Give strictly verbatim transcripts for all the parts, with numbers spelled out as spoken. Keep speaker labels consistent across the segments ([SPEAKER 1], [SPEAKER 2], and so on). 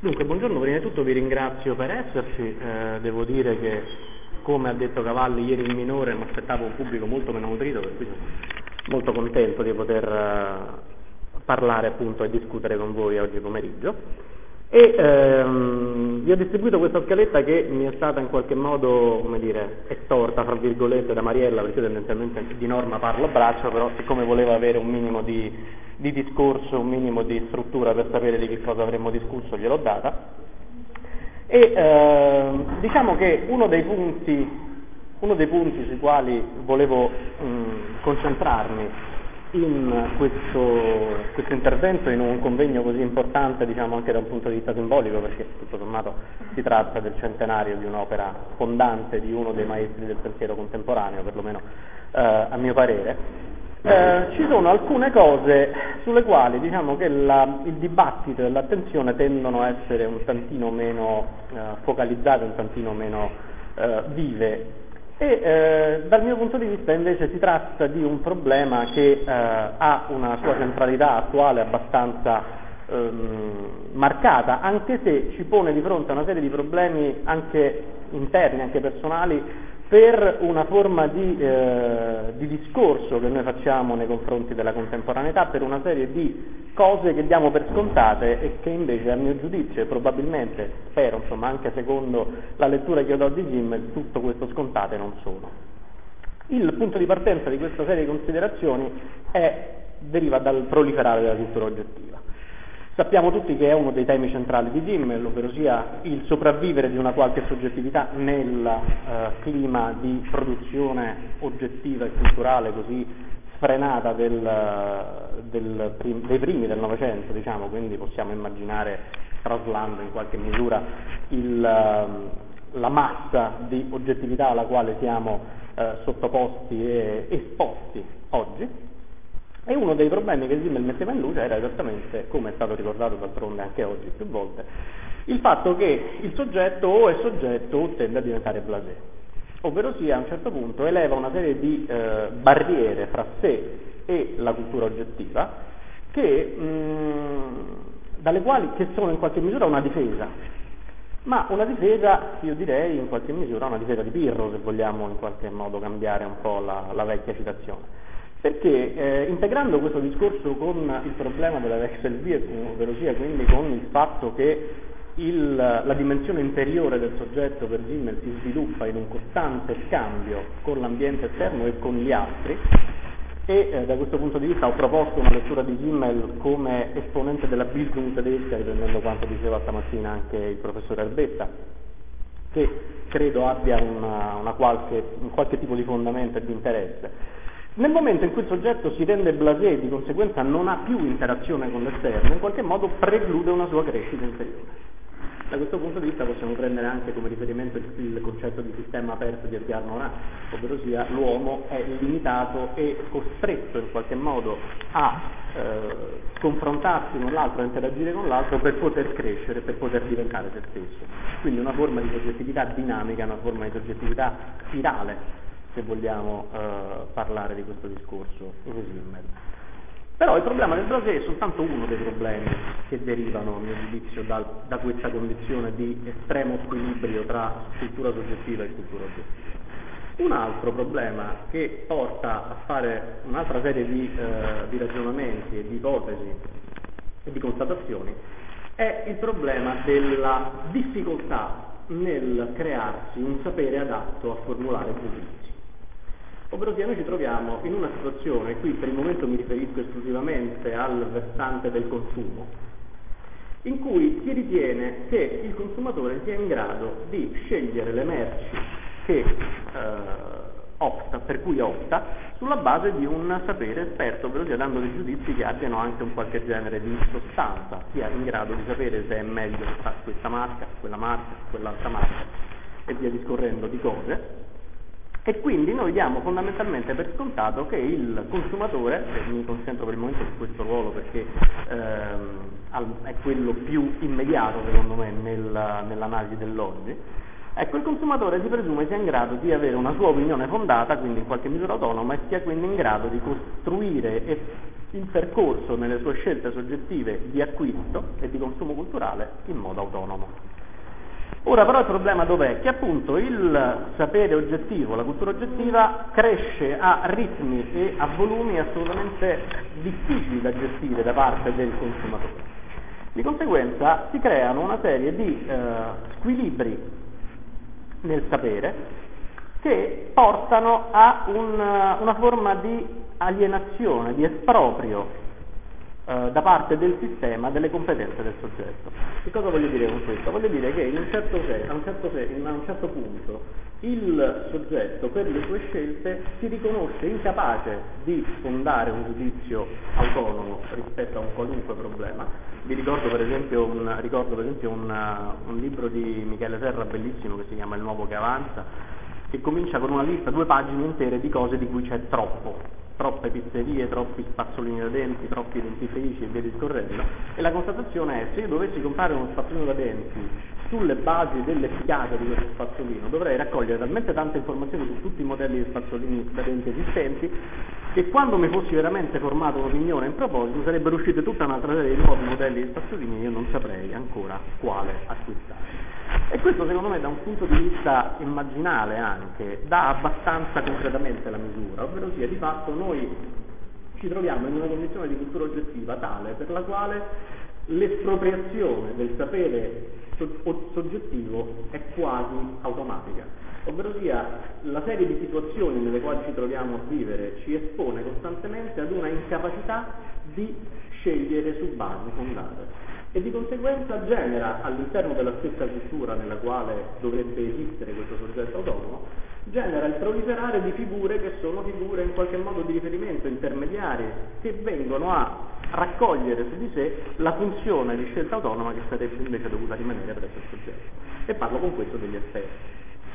[SPEAKER 1] Dunque, buongiorno, prima di tutto vi ringrazio per esserci, eh, devo dire che come ha detto Cavalli ieri il minore mi aspettavo un pubblico molto meno nutrito, per cui sono molto contento di poter eh, parlare appunto e discutere con voi oggi pomeriggio. E ehm, vi ho distribuito questa scaletta che mi è stata in qualche modo, come dire, estorta fra virgolette da Mariella, perché io tendenzialmente di norma parlo a braccio, però siccome volevo avere un minimo di, di discorso, un minimo di struttura per sapere di che cosa avremmo discusso, gliel'ho data. E ehm, diciamo che uno dei punti, uno dei punti sui quali volevo mh, concentrarmi in questo, questo intervento, in un convegno così importante, diciamo anche da un punto di vista simbolico, perché tutto sommato si tratta del centenario di un'opera fondante di uno dei maestri del pensiero contemporaneo, perlomeno eh, a mio parere, eh, ci sono alcune cose sulle quali diciamo che la, il dibattito e l'attenzione tendono a essere un tantino meno eh, focalizzate, un tantino meno eh, vive. E eh, dal mio punto di vista invece si tratta di un problema che eh, ha una sua centralità attuale abbastanza ehm, marcata, anche se ci pone di fronte a una serie di problemi anche interni, anche personali, per una forma di, eh, di discorso che noi facciamo nei confronti della contemporaneità, per una serie di cose che diamo per scontate e che invece a mio giudizio e probabilmente, spero, insomma, anche secondo la lettura che io do di Simmel, tutto questo scontate non sono. Il punto di partenza di questa serie di considerazioni è, deriva dal proliferare della cultura oggettiva. Sappiamo tutti che è uno dei temi centrali di Simmel, ovvero sia il sopravvivere di una qualche soggettività nel eh, clima di produzione oggettiva e culturale così sfrenata del, del prim- dei primi del Novecento, diciamo, quindi possiamo immaginare, traslando in qualche misura il, la massa di oggettività alla quale siamo eh, sottoposti e esposti oggi. E uno dei problemi che Simmel metteva in luce era esattamente, come è stato ricordato d'altronde anche oggi più volte, il fatto che il soggetto o è soggetto o tende a diventare blasé, ovvero sia a un certo punto eleva una serie di eh, barriere fra sé e la cultura oggettiva che, mh, dalle quali che sono in qualche misura una difesa, ma una difesa, io direi in qualche misura una difesa di Pirro, se vogliamo in qualche modo cambiare un po' la, la vecchia citazione. Perché eh, integrando questo discorso con il problema della Wechselwirkung, ovvero sia quindi con il fatto che il, la dimensione interiore del soggetto per Simmel si sviluppa in un costante scambio con l'ambiente esterno e con gli altri, e eh, da questo punto di vista ho proposto una lettura di Simmel come esponente della Bildung tedesca, riprendendo quanto diceva stamattina anche il professore Arbetta, che credo abbia una, una qualche, un qualche tipo di fondamento e di interesse. Nel momento in cui il soggetto si rende blasé e di conseguenza non ha più interazione con l'esterno, in qualche modo preclude una sua crescita interiore. Da questo punto di vista possiamo prendere anche come riferimento il concetto di sistema aperto di Edgar Morin, ovvero sia l'uomo è limitato e costretto in qualche modo a eh, confrontarsi con l'altro, a interagire con l'altro per poter crescere, per poter diventare se stesso. Quindi una forma di soggettività dinamica, una forma di soggettività spirale, se vogliamo eh, parlare di questo discorso in Simmel. Però il problema del blasé è soltanto uno dei problemi che derivano, a mio giudizio, da, da questa condizione di estremo squilibrio tra cultura soggettiva e cultura oggettiva. Un altro problema che porta a fare un'altra serie di, eh, di ragionamenti e di ipotesi e di constatazioni è il problema della difficoltà nel crearsi un sapere adatto a formulare giudizi. Ovvero che noi ci troviamo in una situazione, qui per il momento mi riferisco esclusivamente al versante del consumo, in cui si ritiene che il consumatore sia in grado di scegliere le merci che eh, opta, per cui opta, sulla base di un sapere esperto, ovvero sia dando dei giudizi che abbiano anche un qualche genere di sostanza, sia in grado di sapere se è meglio questa marca, quella marca, quell'altra marca, e via discorrendo di cose. E quindi noi diamo fondamentalmente per scontato che il consumatore, e mi concentro per il momento su questo ruolo perché ehm, è quello più immediato secondo me nel, nell'analisi dell'oggi, ecco, il consumatore si presume sia in grado di avere una sua opinione fondata, quindi in qualche misura autonoma, e sia quindi in grado di costruire il percorso nelle sue scelte soggettive di acquisto e di consumo culturale in modo autonomo. Ora però il problema dov'è? Che appunto il sapere oggettivo, la cultura oggettiva, cresce a ritmi e a volumi assolutamente difficili da gestire da parte del consumatore. Di conseguenza si creano una serie di eh, squilibri nel sapere che portano a un, una forma di alienazione, di esproprio eh, da parte del sistema delle competenze del soggetto. Che cosa voglio dire con questo? Voglio dire che in un certo, a, un certo, a un certo punto il soggetto per le sue scelte si riconosce incapace di fondare un giudizio autonomo rispetto a un qualunque problema. Vi ricordo per esempio un, ricordo per esempio un, un libro di Michele Serra bellissimo che si chiama Il nuovo che avanza, che comincia con una lista, due pagine intere di cose di cui c'è troppo. Troppe pizzerie, troppi spazzolini da denti, troppi dentifrici e via discorrendo, e la constatazione è: se io dovessi comprare uno spazzolino da denti sulle basi dell'efficacia di questo spazzolino, dovrei raccogliere talmente tante informazioni su tutti i modelli di spazzolini da denti esistenti che quando mi fossi veramente formato un'opinione in proposito sarebbero uscite tutta un'altra serie di nuovi modelli di spazzolini e io non saprei ancora quale acquistare. E questo secondo me da un punto di vista immaginale anche dà abbastanza concretamente la misura, ovvero sia di fatto noi ci troviamo in una condizione di cultura oggettiva tale per la quale l'espropriazione del sapere soggettivo è quasi automatica, ovvero sia la serie di situazioni nelle quali ci troviamo a vivere ci espone costantemente ad una incapacità di scegliere su basi fondate. E di conseguenza genera all'interno della stessa cultura nella quale dovrebbe esistere questo soggetto autonomo, genera il proliferare di figure che sono figure in qualche modo di riferimento intermediarie, che vengono a raccogliere su di sé la funzione di scelta autonoma che sarebbe invece dovuta rimanere presso il soggetto. E parlo con questo degli esperti.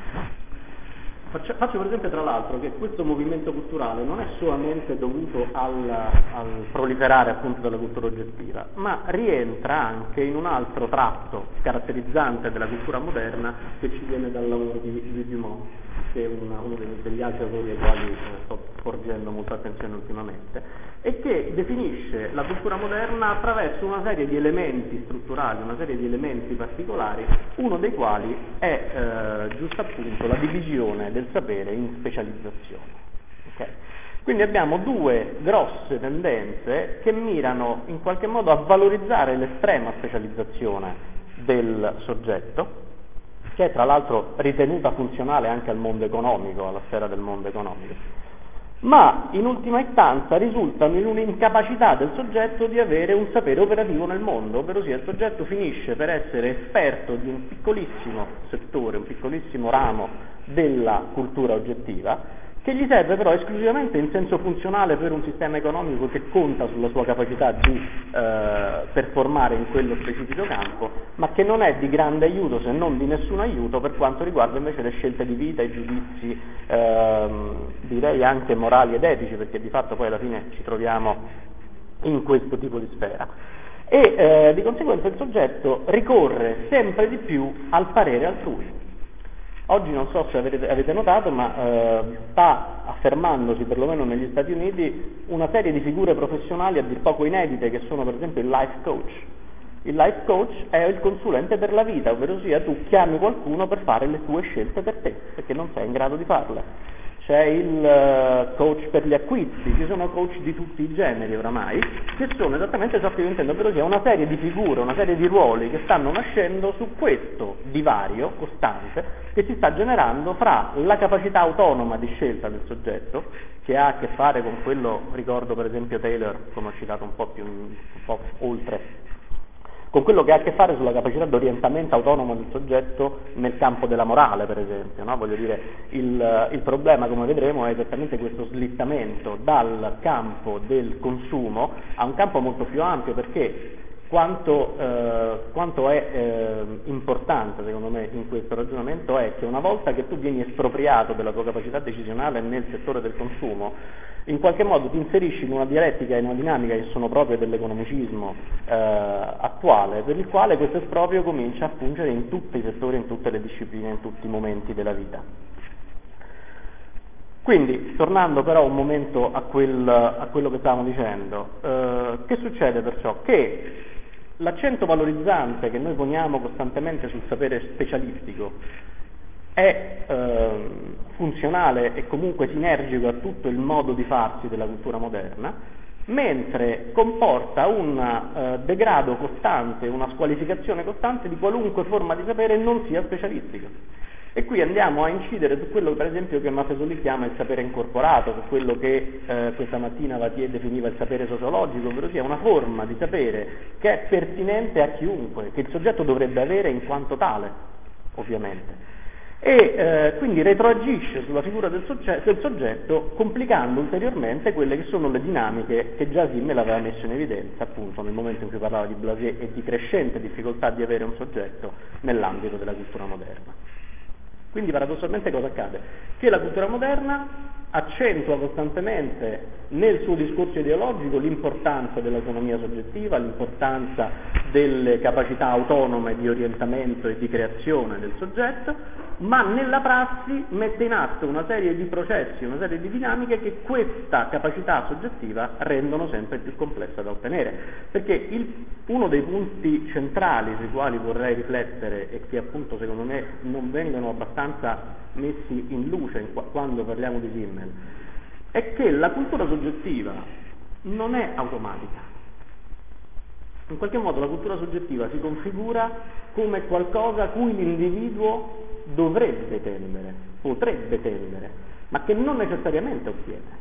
[SPEAKER 1] Faccio, faccio per esempio tra l'altro che questo movimento culturale non è solamente dovuto al, al proliferare appunto della cultura oggettiva, ma rientra anche in un altro tratto caratterizzante della cultura moderna che ci viene dal lavoro di, di Dumont, che è una, uno degli, degli altri autori ai quali eh, sto porgendo molta attenzione ultimamente, e che definisce la cultura moderna attraverso una serie di elementi strutturali, una serie di elementi particolari, uno dei quali è eh, giusto appunto la divisione del sapere in specializzazione. Okay? Quindi abbiamo due grosse tendenze che mirano in qualche modo a valorizzare l'estrema specializzazione del soggetto, che è tra l'altro ritenuta funzionale anche al mondo economico, alla sfera del mondo economico, ma in ultima istanza risultano in un'incapacità del soggetto di avere un sapere operativo nel mondo, ovvero sia il soggetto finisce per essere esperto di un piccolissimo settore, un piccolissimo ramo della cultura oggettiva, che gli serve però esclusivamente in senso funzionale per un sistema economico che conta sulla sua capacità di eh, performare in quello specifico campo, ma che non è di grande aiuto, se non di nessun aiuto, per quanto riguarda invece le scelte di vita, i giudizi, ehm, direi anche morali ed etici, perché di fatto poi alla fine ci troviamo in questo tipo di sfera. E eh, di conseguenza il soggetto ricorre sempre di più al parere altrui. Oggi non so se avete, avete notato, ma eh, sta affermandosi, perlomeno negli Stati Uniti, una serie di figure professionali a dir poco inedite, che sono per esempio il life coach. Il life coach è il consulente per la vita, ovvero sia tu chiami qualcuno per fare le tue scelte per te, perché non sei in grado di farle. C'è il uh, coach per gli acquisti, ci sono coach di tutti i generi oramai, che sono esattamente ciò che io intendo, ovvero sia una serie di figure, una serie di ruoli che stanno nascendo su questo divario costante che si sta generando fra la capacità autonoma di scelta del soggetto, che ha a che fare con quello, ricordo per esempio Taylor, come ho citato un po' più, un po' oltre, con quello che ha a che fare sulla capacità di orientamento autonomo del soggetto nel campo della morale, per esempio, no? Voglio dire, il, il problema, come vedremo, è esattamente questo slittamento dal campo del consumo a un campo molto più ampio, perché quanto, eh, quanto è eh, importante, secondo me, in questo ragionamento è che una volta che tu vieni espropriato della tua capacità decisionale nel settore del consumo, in qualche modo ti inserisci in una dialettica e in una dinamica che sono proprie dell'economicismo eh, attuale, per il quale questo esproprio comincia a fungere in tutti i settori, in tutte le discipline, in tutti i momenti della vita. Quindi, tornando però un momento a, quel, a quello che stavamo dicendo, eh, che succede perciò? Che l'accento valorizzante che noi poniamo costantemente sul sapere specialistico è eh, funzionale e comunque sinergico a tutto il modo di farsi della cultura moderna, mentre comporta un eh, degrado costante, una squalificazione costante di qualunque forma di sapere non sia specialistica. E qui andiamo a incidere su quello per esempio che Maffesoli chiama il sapere incorporato, su quello che eh, questa mattina Vattier definiva il sapere sociologico, ovvero sia una forma di sapere che è pertinente a chiunque, che il soggetto dovrebbe avere in quanto tale, ovviamente. E eh, quindi retroagisce sulla figura del, sogge- del soggetto, complicando ulteriormente quelle che sono le dinamiche che già Simmel aveva messo in evidenza, appunto, nel momento in cui parlava di Blasé e di crescente difficoltà di avere un soggetto nell'ambito della cultura moderna. Quindi paradossalmente cosa accade? Che la cultura moderna accentua costantemente nel suo discorso ideologico l'importanza dell'autonomia soggettiva, l'importanza delle capacità autonome di orientamento e di creazione del soggetto, ma nella prassi mette in atto una serie di processi, una serie di dinamiche che questa capacità soggettiva rendono sempre più complessa da ottenere. Perché il, uno dei punti centrali sui quali vorrei riflettere e che appunto secondo me non vengono abbastanza messi in luce in qua, quando parliamo di Simmel, è che la cultura soggettiva non è automatica. In qualche modo la cultura soggettiva si configura come qualcosa a cui l'individuo dovrebbe tendere, potrebbe tendere, ma che non necessariamente ottiene.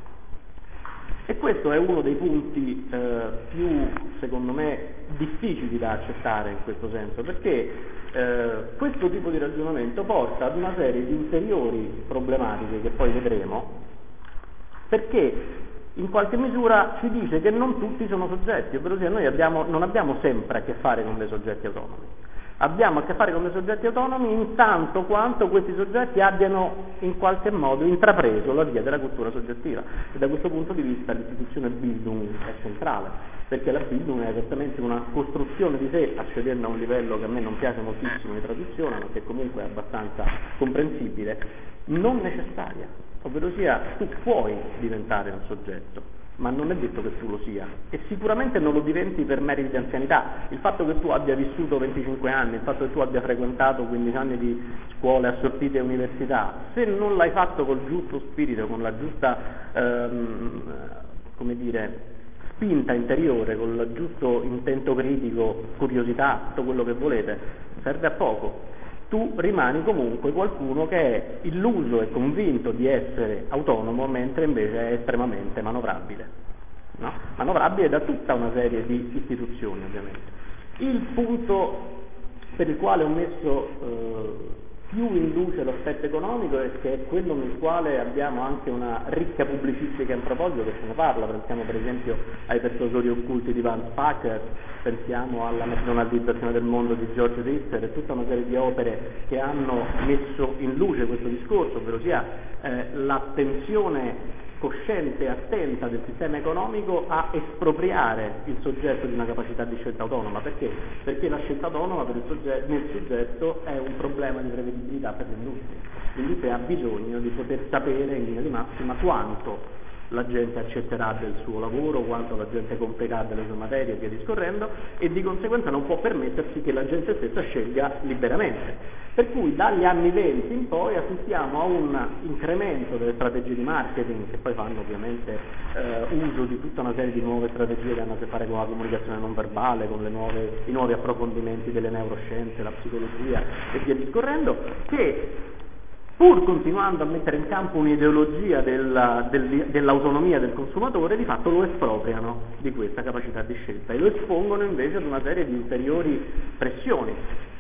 [SPEAKER 1] E questo è uno dei punti eh, più, secondo me, difficili da accettare in questo senso, perché eh, questo tipo di ragionamento porta ad una serie di ulteriori problematiche che poi vedremo, perché in qualche misura ci dice che non tutti sono soggetti, ovvero sia noi abbiamo, non abbiamo sempre a che fare con dei soggetti autonomi. Abbiamo a che fare con dei soggetti autonomi in tanto quanto questi soggetti abbiano in qualche modo intrapreso la via della cultura soggettiva. E da questo punto di vista l'istituzione Bildung è centrale, perché la Bildung è esattamente una costruzione di sé, accedendo a un livello che a me non piace moltissimo di traduzione, ma che comunque è abbastanza comprensibile, non necessaria. Ovvero sia, tu puoi diventare un soggetto, ma non è detto che tu lo sia, e sicuramente non lo diventi per meriti di anzianità. Il fatto che tu abbia vissuto venticinque anni, il fatto che tu abbia frequentato quindici anni di scuole assortite e università, se non l'hai fatto col giusto spirito, con la giusta ehm, come dire, spinta interiore, con il giusto intento critico, curiosità, tutto quello che volete, serve a poco. Tu rimani comunque qualcuno che è illuso e convinto di essere autonomo, mentre invece è estremamente manovrabile, no? Manovrabile da tutta una serie di istituzioni, ovviamente. Il punto per il quale ho messo eh, più in luce l'aspetto economico è che è quello nel quale abbiamo anche una ricca pubblicistica antropologica che se ne parla. Pensiamo per esempio ai persuasori occulti di Van Spacker, pensiamo alla McDonaldizzazione del mondo di George Ritter e tutta una serie di opere che hanno messo in luce questo discorso, ovvero sia eh, l'attenzione cosciente e attenta del sistema economico a espropriare il soggetto di una capacità di scelta autonoma. Perché? Perché la scelta autonoma per il soggetto, nel soggetto è un problema di prevedibilità per l'industria. L'industria ha bisogno di poter sapere in linea di massima quanto la gente accetterà del suo lavoro, quanto la gente comprerà delle sue materie e via discorrendo, e di conseguenza non può permettersi che la gente stessa scelga liberamente. Per cui dagli anni venti in poi assistiamo a un incremento delle strategie di marketing, che poi fanno ovviamente eh, uso di tutta una serie di nuove strategie che hanno a che fare con la comunicazione non verbale, con le nuove, i nuovi approfondimenti delle neuroscienze, la psicologia e via discorrendo, che pur continuando a mettere in campo un'ideologia della, del, dell'autonomia del consumatore, di fatto lo espropriano di questa capacità di scelta e lo espongono invece ad una serie di ulteriori pressioni.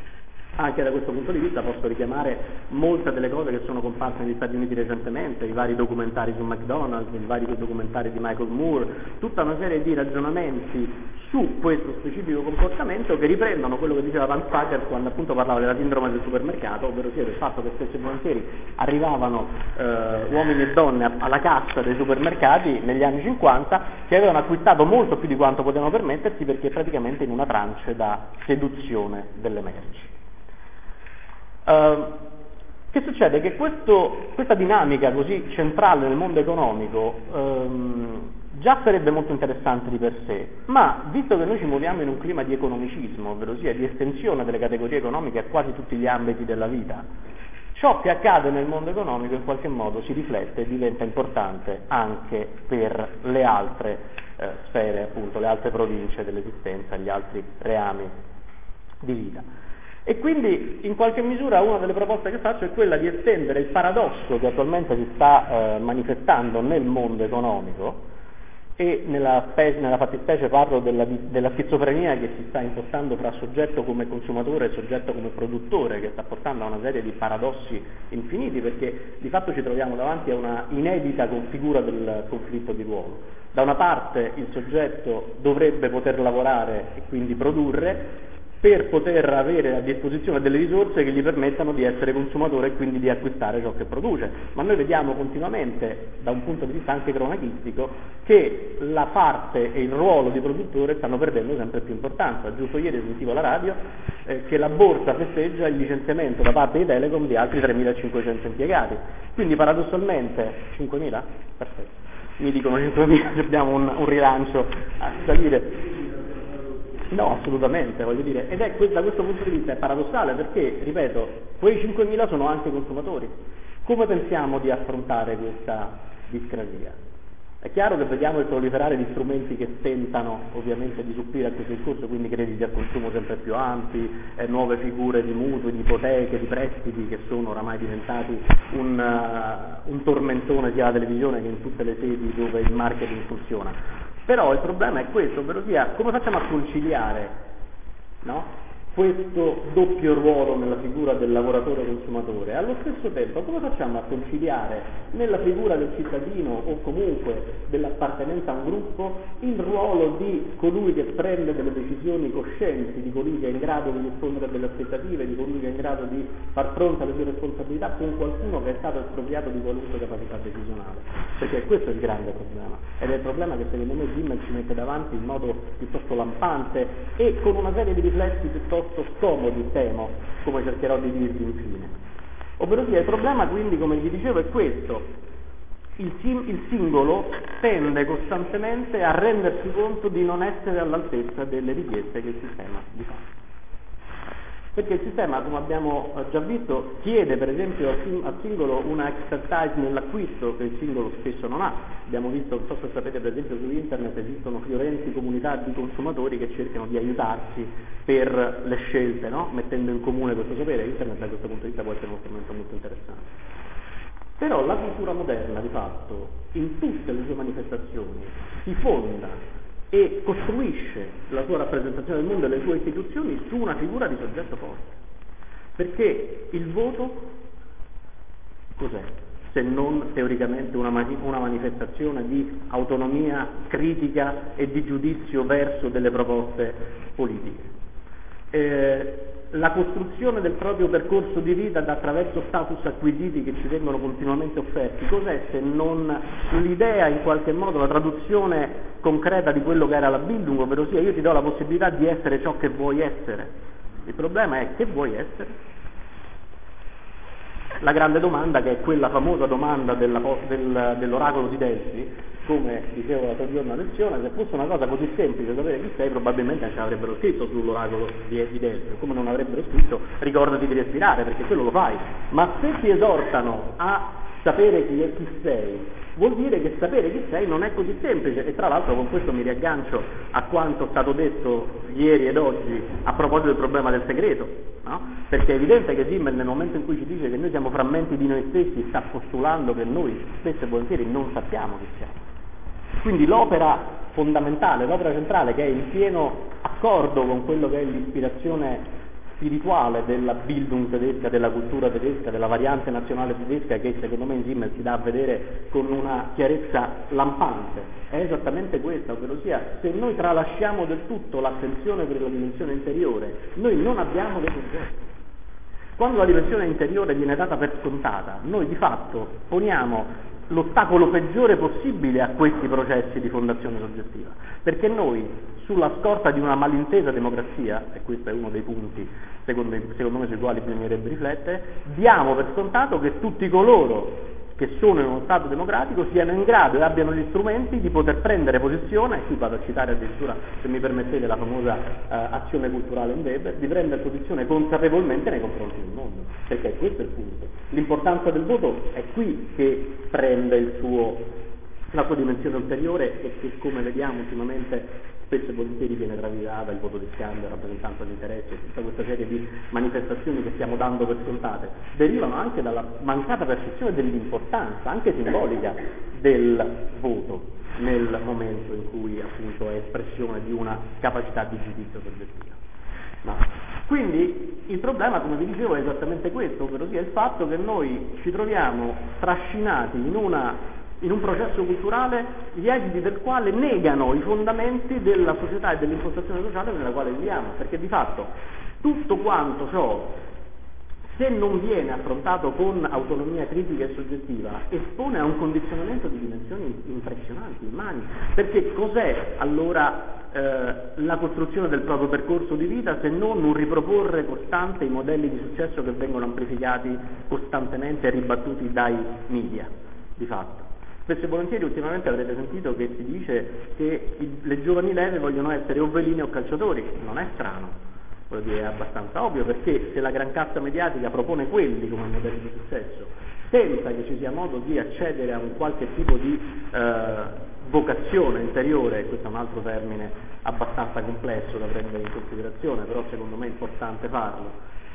[SPEAKER 1] Anche da questo punto di vista posso richiamare molte delle cose che sono comparse negli Stati Uniti recentemente, i vari documentari su McDonald's, i vari documentari di Michael Moore, tutta una serie di ragionamenti su questo specifico comportamento che riprendono quello che diceva Van Spacker quando appunto parlava della sindrome del supermercato, ovvero sia del fatto che spesso e volentieri arrivavano eh, uomini e donne alla cassa dei supermercati negli anni cinquanta che avevano acquistato molto più di quanto potevano permettersi, perché praticamente in una trance da seduzione delle merci. Uh, Che succede? Che questo, questa dinamica così centrale nel mondo economico ehm, già sarebbe molto interessante di per sé, ma visto che noi ci muoviamo in un clima di economicismo, ovvero sia di estensione delle categorie economiche a quasi tutti gli ambiti della vita, ciò che accade nel mondo economico in qualche modo si riflette e diventa importante anche per le altre eh, sfere, appunto, le altre province dell'esistenza, gli altri reami di vita. E quindi in qualche misura una delle proposte che faccio è quella di estendere il paradosso che attualmente si sta eh, manifestando nel mondo economico, e nella, spe- nella fattispecie parlo della, della schizofrenia che si sta impostando fra soggetto come consumatore e soggetto come produttore, che sta portando a una serie di paradossi infiniti, perché di fatto ci troviamo davanti a una inedita figura del conflitto di ruolo. Da una parte il soggetto dovrebbe poter lavorare e quindi produrre per poter avere a disposizione delle risorse che gli permettano di essere consumatore e quindi di acquistare ciò che produce. Ma noi vediamo continuamente, da un punto di vista anche cronachistico, che la parte e il ruolo di produttore stanno perdendo sempre più importanza. Giusto ieri sentivo alla radio eh, che la borsa festeggia il licenziamento da parte di Telecom di altri tremilacinquecento impiegati. Quindi paradossalmente cinquemila? Perfetto. Mi dicono cinquemila, abbiamo un, un rilancio a salire. No, assolutamente, voglio dire, ed è da questo punto di vista è paradossale, perché, ripeto, quei cinquemila sono anche consumatori. Come pensiamo di affrontare questa discrasia? È chiaro che vediamo il proliferare di strumenti che tentano ovviamente di supplire a questo discorso, quindi crediti al consumo sempre più ampi, eh, nuove figure di mutui, di ipoteche, di prestiti che sono oramai diventati un, uh, un tormentone sia alla televisione che in tutte le sedi dove il marketing funziona. Però il problema è questo, ovvero sia come facciamo a conciliare, no, questo doppio ruolo nella figura del lavoratore consumatore, e allo stesso tempo come facciamo a conciliare nella figura del cittadino o comunque dell'appartenenza a un gruppo il ruolo di colui che prende delle decisioni coscienti, di colui che è in grado di rispondere a delle aspettative, di colui che è in grado di far fronte alle sue responsabilità con qualcuno che è stato espropriato di qualunque capacità decisionale, perché questo è il grande problema, ed è il problema che secondo me Simmel ci mette davanti in modo piuttosto lampante e con una serie di riflessi piuttosto scomodi, temo, come cercherò di dirvi infine. Ovvero sia, il problema quindi, come vi dicevo, è questo: il, sim- il singolo tende costantemente a rendersi conto di non essere all'altezza delle richieste che il sistema gli fa. Perché il sistema, come abbiamo già visto, chiede per esempio al, sim- al singolo una expertise nell'acquisto che il singolo spesso non ha. Abbiamo visto, non so se sapete, per esempio su internet esistono fiorenti comunità di consumatori che cercano di aiutarsi per le scelte, no? Mettendo in comune questo sapere. Internet da questo punto di vista può essere uno strumento molto interessante. Però la cultura moderna, di fatto, in tutte le sue manifestazioni, si fonda e costruisce la sua rappresentazione del mondo e le sue istituzioni su una figura di soggetto forte. Perché il voto cos'è? Se non teoricamente una, mani- una manifestazione di autonomia critica e di giudizio verso delle proposte politiche. Eh, la costruzione del proprio percorso di vita attraverso status acquisiti che ci vengono continuamente offerti, cos'è se non l'idea, in qualche modo, la traduzione concreta di quello che era la Bildung, ovvero sia io ti do la possibilità di essere ciò che vuoi essere. Il problema è che vuoi essere? La grande domanda, che è quella famosa domanda della, del, dell'oracolo di Delfi, come dicevo l'altro giorno a lezione, se fosse una cosa così semplice sapere chi sei, probabilmente ce l'avrebbero scritto sull'oracolo di, di Delfi, come non avrebbero scritto ricordati di respirare, perché quello lo fai. Ma se ti esortano a sapere chi, è, chi sei, vuol dire che sapere chi sei non è così semplice. E tra l'altro con questo mi riaggancio a quanto è stato detto ieri ed oggi a proposito del problema del segreto, no? Perché è evidente che Simmel, nel momento in cui ci dice che noi siamo frammenti di noi stessi, sta postulando che noi spesso e volentieri non sappiamo chi siamo. Quindi l'opera fondamentale, l'opera centrale, che è in pieno accordo con quello che è l'ispirazione spirituale della Bildung tedesca, della cultura tedesca, della variante nazionale tedesca, che secondo me in Simmel si dà a vedere con una chiarezza lampante, è esattamente questa, ovvero sia, se noi tralasciamo del tutto l'attenzione per la dimensione interiore, noi non abbiamo dei soggetti. Quando la dimensione interiore viene data per scontata, noi di fatto poniamo l'ostacolo peggiore possibile a questi processi di fondazione soggettiva, perché noi, sulla scorta di una malintesa democrazia, e questo è uno dei punti secondo, secondo me sui quali bisognerebbe riflettere. Diamo per scontato che tutti coloro che sono in uno Stato democratico siano in grado e abbiano gli strumenti di poter prendere posizione, e qui vado a citare addirittura, se mi permettete, la famosa eh, azione culturale in Weber, di prendere posizione consapevolmente nei confronti del mondo, perché questo è il punto. L'importanza del voto è qui che prende il suo, la sua dimensione ulteriore, e che, come vediamo ultimamente, spesso e volentieri viene travisata, il voto di scambio, la rappresentanza di interessi, tutta questa serie di manifestazioni che stiamo dando per scontate, derivano anche dalla mancata percezione dell'importanza, anche simbolica, del voto nel momento in cui appunto è espressione di una capacità di giudizio soggettiva. No. Quindi il problema, come vi dicevo, è esattamente questo, ovvero sia il fatto che noi ci troviamo trascinati in una in un processo culturale gli esiti del quale negano i fondamenti della società e dell'impostazione sociale nella quale viviamo, perché di fatto tutto quanto ciò, se non viene affrontato con autonomia critica e soggettiva, espone a un condizionamento di dimensioni impressionanti, immani, perché cos'è allora eh, la costruzione del proprio percorso di vita se non un riproporre costante i modelli di successo che vengono amplificati costantemente e ribattuti dai media, di fatto. Spesso e volentieri ultimamente avrete sentito che si dice che i, le giovani leve vogliono essere o veline o calciatori. Non è strano, voglio dire, è abbastanza ovvio, perché se la gran cassa mediatica propone quelli come modelli di successo, senza che ci sia modo di accedere a un qualche tipo di eh, vocazione interiore, questo è un altro termine abbastanza complesso da prendere in considerazione, però secondo me è importante farlo,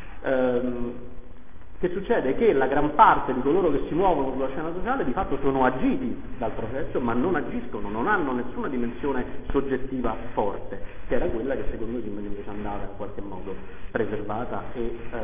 [SPEAKER 1] ehm, che succede? Che la gran parte di coloro che si muovono sulla scena sociale di fatto sono agiti dal processo, ma non agiscono, non hanno nessuna dimensione soggettiva forte, che era quella che secondo Simmel invece andava in qualche modo preservata e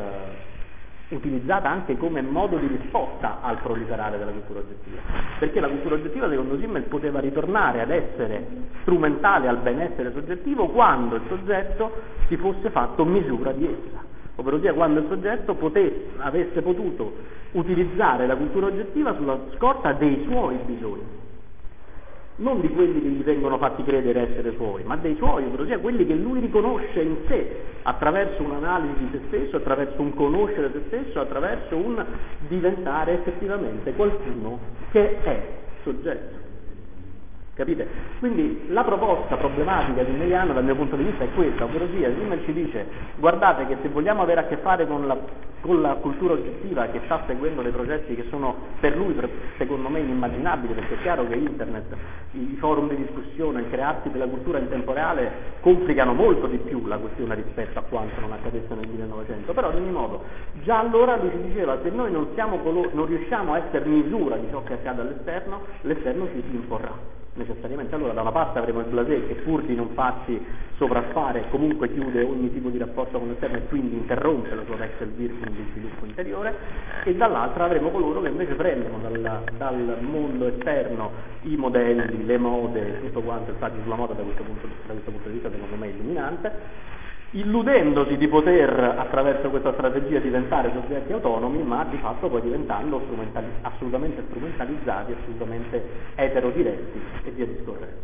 [SPEAKER 1] eh, utilizzata anche come modo di risposta al proliferare della cultura oggettiva. Perché la cultura oggettiva, secondo Simmel, poteva ritornare ad essere strumentale al benessere soggettivo quando il soggetto si fosse fatto misura di essa. Ovvero sia quando il soggetto potesse, avesse potuto utilizzare la cultura oggettiva sulla scorta dei suoi bisogni, non di quelli che gli vengono fatti credere essere suoi, ma dei suoi, ovvero sia quelli che lui riconosce in sé attraverso un'analisi di se stesso, attraverso un conoscere se stesso, attraverso un diventare effettivamente qualcuno che è soggetto. Capite? Quindi la proposta problematica di Mediano dal mio punto di vista è questa, ovvero sia Simmel ci dice: guardate che se vogliamo avere a che fare con la, con la cultura oggettiva che sta seguendo dei processi che sono per lui, secondo me, inimmaginabili, perché è chiaro che internet, i forum di discussione, il crearsi della cultura in tempo reale complicano molto di più la questione rispetto a quanto non accadesse nel millenovecento, però ad ogni modo già allora lui ci diceva: se noi non, siamo colo- non riusciamo a essere misura di ciò che accade all'esterno, l'esterno ci si imporrà necessariamente. Allora da una parte avremo il blasé che, pur di non farsi sopraffare, comunque chiude ogni tipo di rapporto con l'esterno e quindi interrompe la sua Wechselwirkung di sviluppo interiore, e dall'altra avremo coloro che invece prendono dal, dal mondo esterno i modelli, le mode, tutto quanto. Infatti sulla moda da questo punto, da questo punto di vista secondo me è illuminante, illudendosi di poter attraverso questa strategia diventare soggetti autonomi, ma di fatto poi diventando strumentali- assolutamente strumentalizzati, assolutamente eterodiretti e via discorrendo.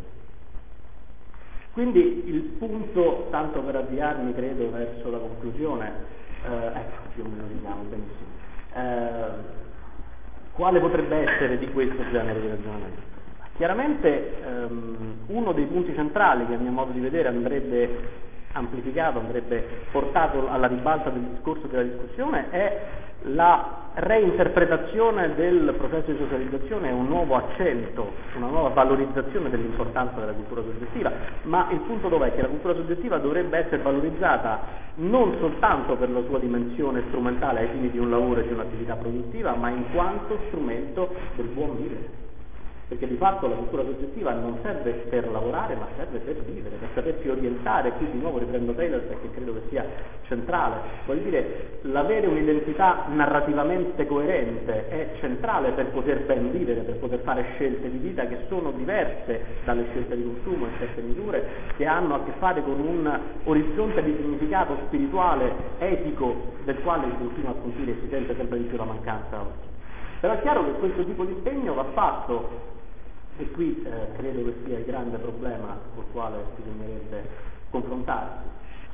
[SPEAKER 1] Quindi il punto, tanto per avviarmi credo verso la conclusione, eh, ecco, più o meno diciamo benissimo, eh, quale potrebbe essere di questo genere di ragionamento? Chiaramente ehm, uno dei punti centrali che a mio modo di vedere andrebbe amplificato, andrebbe portato alla ribalta del discorso della discussione è la reinterpretazione del processo di socializzazione e un nuovo accento, una nuova valorizzazione dell'importanza della cultura soggettiva. Ma il punto dov'è? Che la cultura soggettiva dovrebbe essere valorizzata non soltanto per la sua dimensione strumentale ai fini di un lavoro e di un'attività produttiva, ma in quanto strumento del buon vivere. Perché di fatto la cultura soggettiva non serve per lavorare, ma serve per vivere, per sapersi orientare. Qui di nuovo riprendo Taylor perché credo che sia centrale. Voglio dire, l'avere un'identità narrativamente coerente è centrale per poter ben vivere, per poter fare scelte di vita che sono diverse dalle scelte di consumo in certe misure, che hanno a che fare con un orizzonte di significato spirituale, etico, del quale si continua a sentire e si sente sempre di più la mancanza oggi. Però è chiaro che questo tipo di impegno va fatto, e qui eh, credo che sia il grande problema col quale bisognerebbe confrontarsi.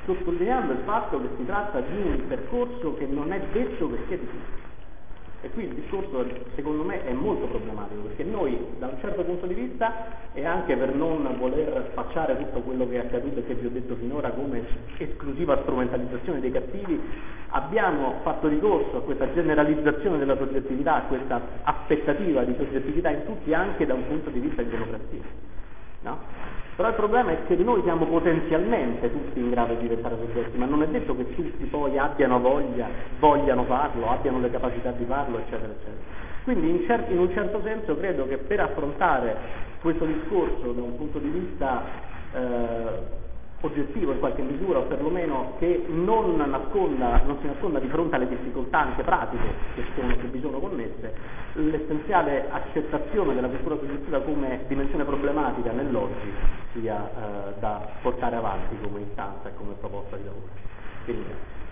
[SPEAKER 1] sottolineando il fatto che si tratta di un percorso che non è detto che sia difficile. E qui il discorso secondo me è molto problematico, perché noi da un certo punto di vista, e anche per non voler spacciare tutto quello che è accaduto e che vi ho detto finora come esclusiva strumentalizzazione dei cattivi, abbiamo fatto ricorso a questa generalizzazione della soggettività, a questa aspettativa di soggettività in tutti anche da un punto di vista di democrazia. No? Però il problema è che noi siamo potenzialmente tutti in grado di diventare soggetti, ma non è detto che tutti poi abbiano voglia, vogliano farlo, abbiano le capacità di farlo, eccetera, eccetera. Quindi in, cer- in un certo senso credo che per affrontare questo discorso da un punto di vista eh, oggettivo in qualche misura, o perlomeno che non, nasconda, non si nasconda di fronte alle difficoltà anche pratiche che, sono, che vi sono connesse, l'essenziale accettazione della cultura soggettiva come dimensione problematica nell'oggi sia eh, da portare avanti come istanza e come proposta di lavoro. Quindi,